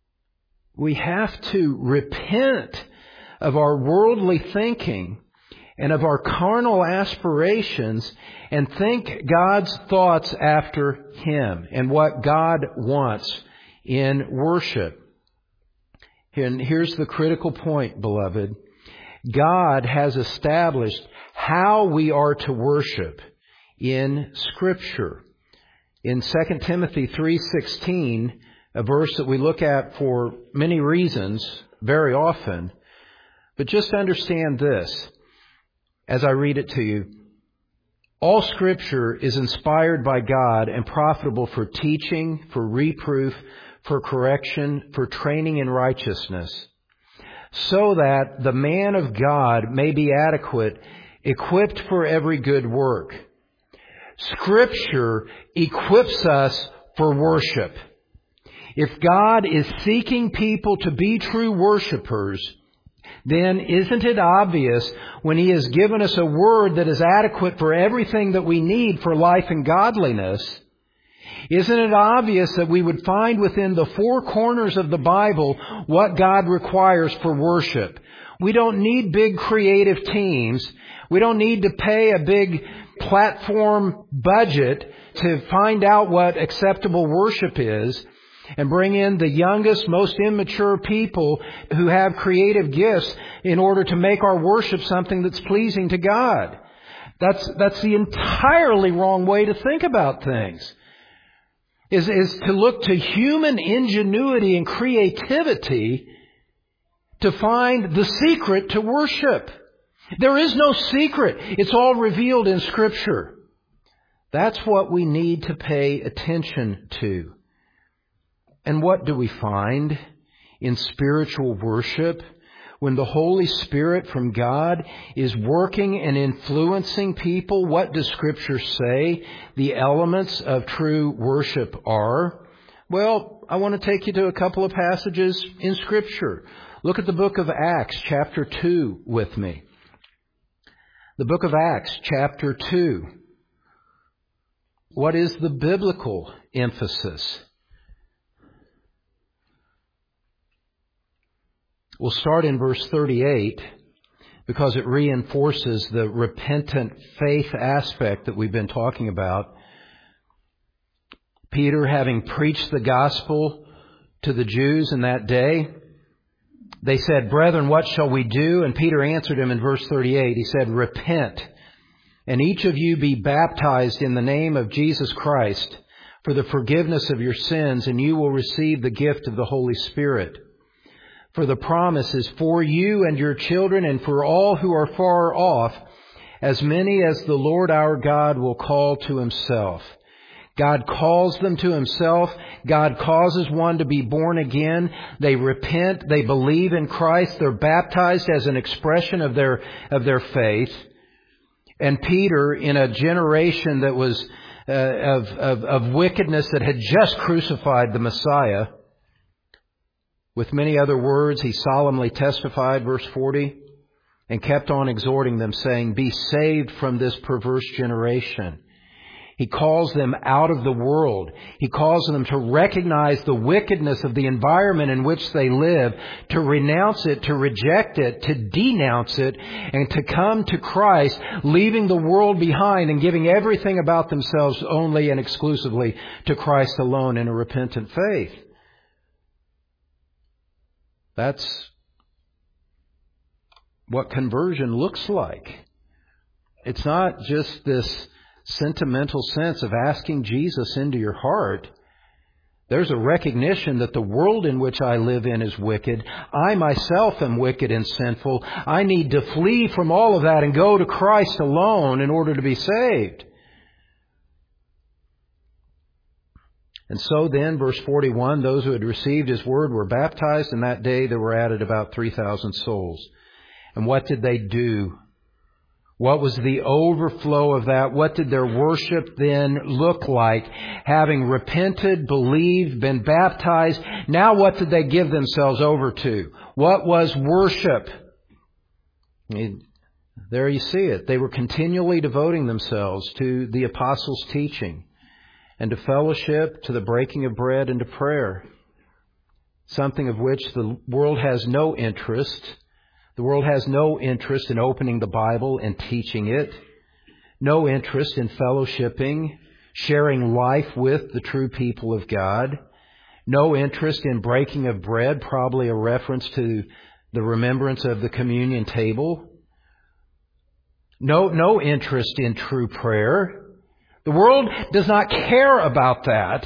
We have to repent of our worldly thinking and of our carnal aspirations and think God's thoughts after Him and what God wants in worship. And here's the critical point, beloved. God has established how we are to worship in Scripture. In 2 Timothy 3:16, a verse that we look at for many reasons very often, but just understand this as I read it to you. All Scripture is inspired by God and profitable for teaching, for reproof, for correction, for training in righteousness, so that the man of God may be adequate, equipped for every good work. Scripture equips us for worship. If God is seeking people to be true worshipers, then isn't it obvious when He has given us a word that is adequate for everything that we need for life and godliness? Isn't it obvious that we would find within the four corners of the Bible what God requires for worship? We don't need big creative teams. We don't need to pay a big platform budget to find out what acceptable worship is and bring in the youngest, most immature people who have creative gifts in order to make our worship something that's pleasing to God. That's the entirely wrong way to think about things. Is to look to human ingenuity and creativity to find the secret to worship. There is no secret. It's all revealed in Scripture. That's what we need to pay attention to. And what do we find in spiritual worship? When the Holy Spirit from God is working and influencing people, what does Scripture say the elements of true worship are? Well, I want to take you to a couple of passages in Scripture. Look at the book of Acts, chapter 2, with me. The book of Acts, chapter 2. What is the biblical emphasis? We'll start in verse 38 because it reinforces the repentant faith aspect that we've been talking about. Peter, having preached the gospel to the Jews in that day, they said, "Brethren, what shall we do?" And Peter answered him in verse 38. He said, "Repent, and each of you be baptized in the name of Jesus Christ for the forgiveness of your sins, and you will receive the gift of the Holy Spirit. For the promise is for you and your children and for all who are far off, as many as the Lord our God will call to Himself." God calls them to Himself. God causes one to be born again. They repent. They believe in Christ. They're baptized as an expression of their faith. And Peter, in a generation that was of wickedness that had just crucified the Messiah, with many other words, he solemnly testified, verse 40, and kept on exhorting them, saying, "Be saved from this perverse generation." He calls them out of the world. He calls them to recognize the wickedness of the environment in which they live, to renounce it, to reject it, to denounce it, and to come to Christ, leaving the world behind and giving everything about themselves only and exclusively to Christ alone in a repentant faith. That's what conversion looks like. It's not just this sentimental sense of asking Jesus into your heart. There's a recognition that the world in which I live in is wicked. I myself am wicked and sinful. I need to flee from all of that and go to Christ alone in order to be saved. And so then, verse 41, those who had received His word were baptized, and that day there were added about 3,000 souls. And what did they do? What was the overflow of that? What did their worship then look like? Having repented, believed, been baptized, now what did they give themselves over to? What was worship? There you see it. They were continually devoting themselves to the apostles' teaching and to fellowship, to the breaking of bread, and to prayer. Something of which the world has no interest, The world has no interest in opening the Bible and teaching it, no interest in fellowshipping, sharing life with the true people of God, no interest in breaking of bread, probably a reference to the remembrance of the communion table. No interest in true prayer. The world does not care about that.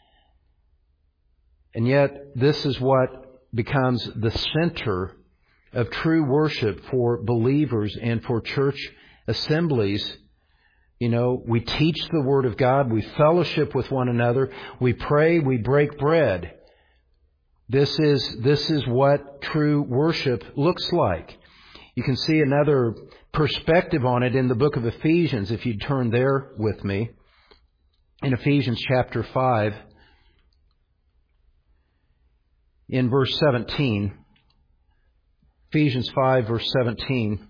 And yet, this is what becomes the center of true worship for believers and for church assemblies. We teach the Word of God, we fellowship with one another, we pray, we break bread. This is what true worship looks like. You can see another perspective on it in the book of Ephesians, if you turn there with me. In Ephesians chapter 5, in verse 17. Ephesians 5, verse 17.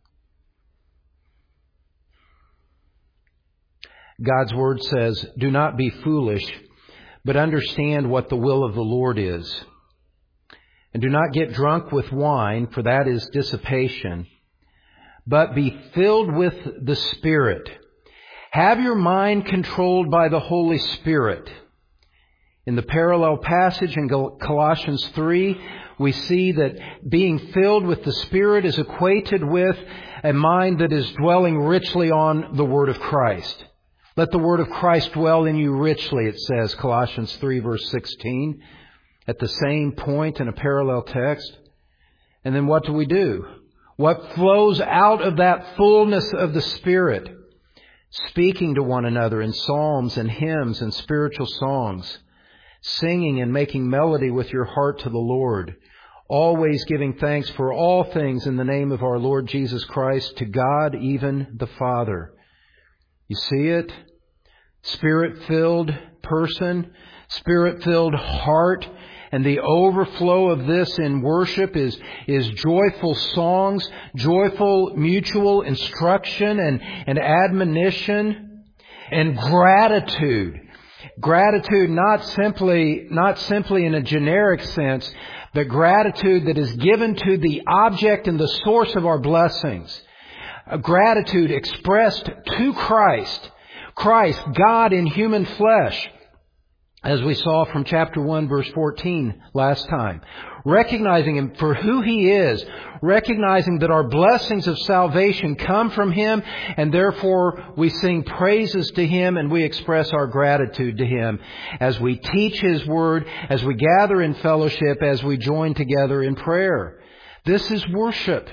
God's Word says, "Do not be foolish, but understand what the will of the Lord is. And do not get drunk with wine, for that is dissipation, but be filled with the Spirit. Have your mind controlled by the Holy Spirit." In the parallel passage in Colossians 3, we see that being filled with the Spirit is equated with a mind that is dwelling richly on the Word of Christ. Let the Word of Christ dwell in you richly, it says, Colossians 3, verse 16, at the same point in a parallel text. And then what do? What flows out of that fullness of the Spirit? Speaking to one another in psalms and hymns and spiritual songs, singing and making melody with your heart to the Lord, always giving thanks for all things in the name of our Lord Jesus Christ to God, even the Father. You see it? Spirit-filled person, Spirit-filled heart, and the overflow of this in worship is joyful songs, joyful mutual instruction and admonition, and gratitude. Gratitude not simply in a generic sense, but gratitude that is given to the object and the source of our blessings. A gratitude expressed to Christ, God in human flesh, as we saw from chapter 1, verse 14 last time. Recognizing Him for who He is, recognizing that our blessings of salvation come from Him, and therefore we sing praises to Him and we express our gratitude to Him as we teach His Word, as we gather in fellowship, as we join together in prayer. This is worship.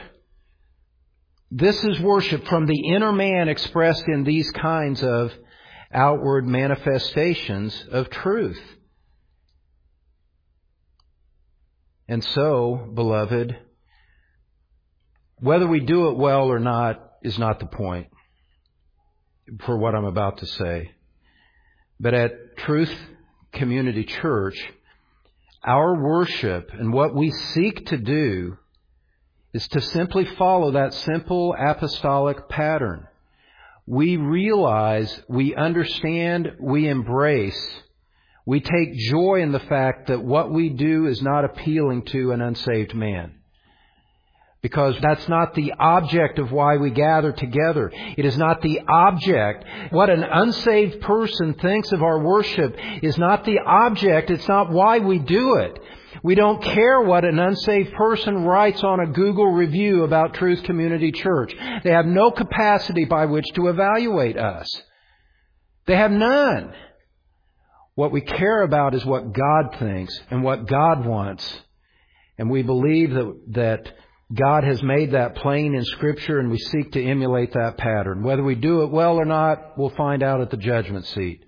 This is worship from the inner man expressed in these kinds of outward manifestations of truth. And so, beloved, whether we do it well or not is not the point for what I'm about to say. But at Truth Community Church, our worship and what we seek to do is to simply follow that simple apostolic pattern. We realize, we understand, we embrace, we take joy in the fact that what we do is not appealing to an unsaved man. Because that's not the object of why we gather together. It is not the object. What an unsaved person thinks of our worship is not the object. It's not why we do it. We don't care what an unsaved person writes on a Google review about Truth Community Church. They have no capacity by which to evaluate us. They have none. What we care about is what God thinks and what God wants. And we believe that God has made that plain in Scripture, and we seek to emulate that pattern. Whether we do it well or not, we'll find out at the judgment seat.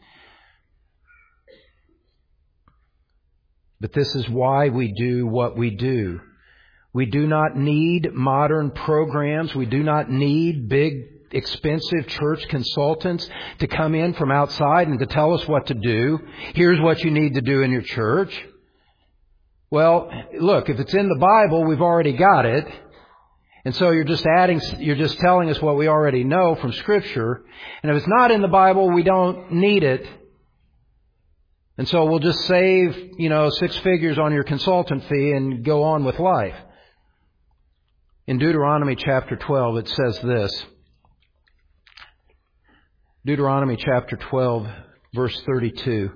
But this is why we do what we do. We do not need modern programs. We do not need big, expensive church consultants to come in from outside and to tell us what to do. Here's what you need to do in your church. Well, look, if it's in the Bible, we've already got it. And so you're just telling us what we already know from Scripture. And if it's not in the Bible, we don't need it. And so we'll just save, 6 figures on your consultant fee and go on with life. In Deuteronomy chapter 12, it says this. Deuteronomy chapter 12, verse 32.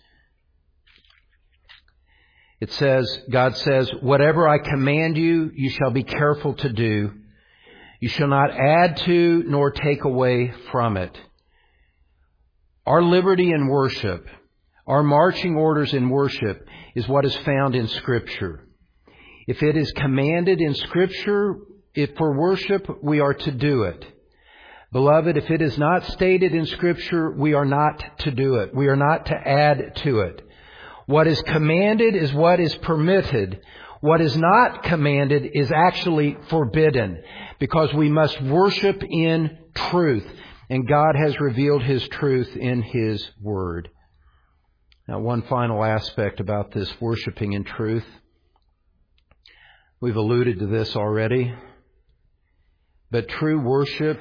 It says, God says, "Whatever I command you, you shall be careful to do. You shall not add to nor take away from it." Our liberty in worship, our marching orders in worship, is what is found in Scripture. If it is commanded in Scripture, if for worship, we are to do it. Beloved, if it is not stated in Scripture, we are not to do it. We are not to add to it. What is commanded is what is permitted. What is not commanded is actually forbidden, because we must worship in truth, and God has revealed His truth in His Word. Now, one final aspect about this worshiping in truth. We've alluded to this already, but true worship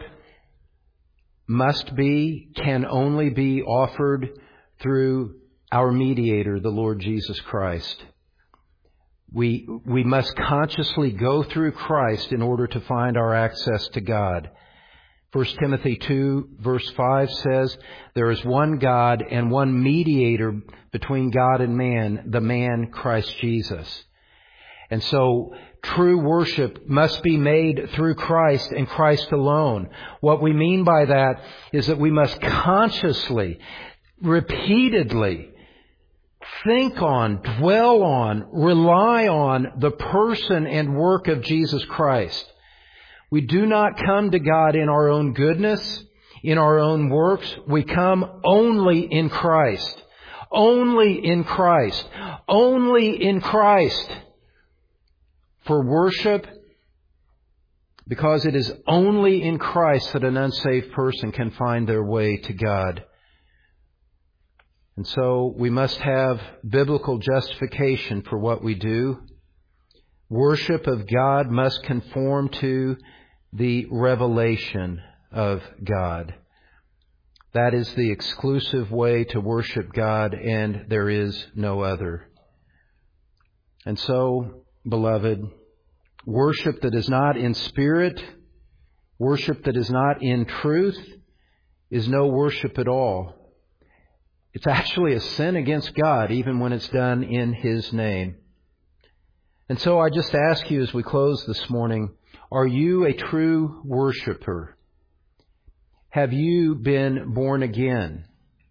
can only be offered through our mediator, the Lord Jesus Christ. We must consciously go through Christ in order to find our access to God. 1 Timothy 2 verse 5 says, "There is one God and one mediator between God and man, the man Christ Jesus." And so true worship must be made through Christ and Christ alone. What we mean by that is that we must consciously, repeatedly think on, dwell on, rely on the person and work of Jesus Christ. We do not come to God in our own goodness, in our own works. We come only in Christ. Only in Christ. Only in Christ. For worship, because it is only in Christ that an unsaved person can find their way to God. And so we must have biblical justification for what we do. Worship of God must conform to the revelation of God. That is the exclusive way to worship God, and there is no other. And so, beloved, worship that is not in spirit, worship that is not in truth, is no worship at all. It's actually a sin against God, even when it's done in His name. And so I just ask you as we close this morning, are you a true worshiper? Have you been born again?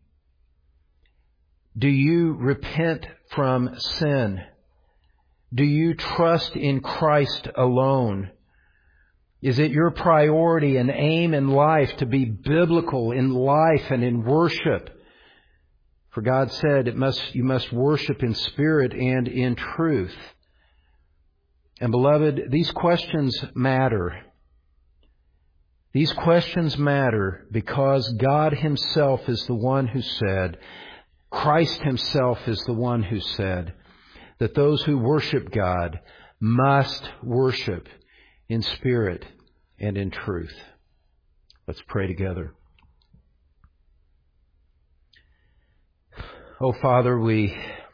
Do you repent from sin? Do you trust in Christ alone? Is it your priority and aim in life to be biblical in life and in worship? For God said you must worship in spirit and in truth. And beloved, these questions matter. These questions matter because God Himself is the one who said, Christ Himself is the one who said, that those who worship God must worship in spirit and in truth. Let's pray together. Oh, Father, we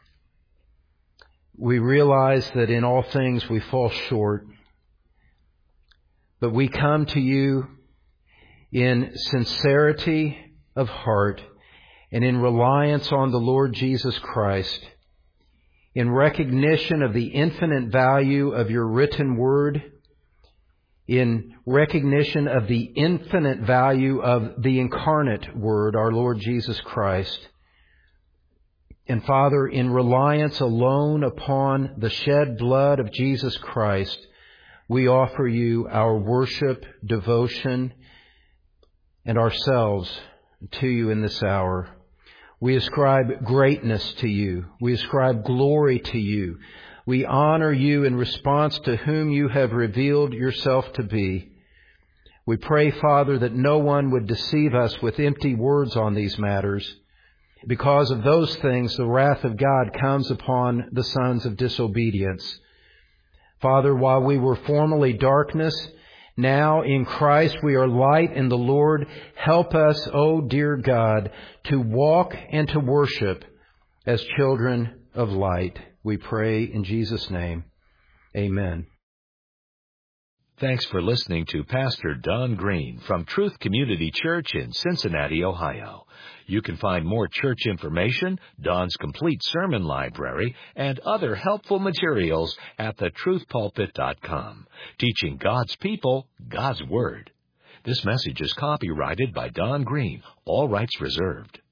realize that in all things we fall short, but we come to You in sincerity of heart and in reliance on the Lord Jesus Christ, in recognition of the infinite value of Your written word, in recognition of the infinite value of the incarnate Word, our Lord Jesus Christ. And Father, in reliance alone upon the shed blood of Jesus Christ, we offer You our worship, devotion, and ourselves to You in this hour. We ascribe greatness to You. We ascribe glory to You. We honor You in response to whom You have revealed Yourself to be. We pray, Father, that no one would deceive us with empty words on these matters. Because of those things, the wrath of God comes upon the sons of disobedience. Father, while we were formerly darkness, now in Christ we are light in the Lord. Help us, O dear God, to walk and to worship as children of light. We pray in Jesus' name. Amen. Thanks for listening to Pastor Don Green from Truth Community Church in Cincinnati, Ohio. You can find more church information, Don's complete sermon library, and other helpful materials at thetruthpulpit.com, teaching God's people God's Word. This message is copyrighted by Don Green, all rights reserved.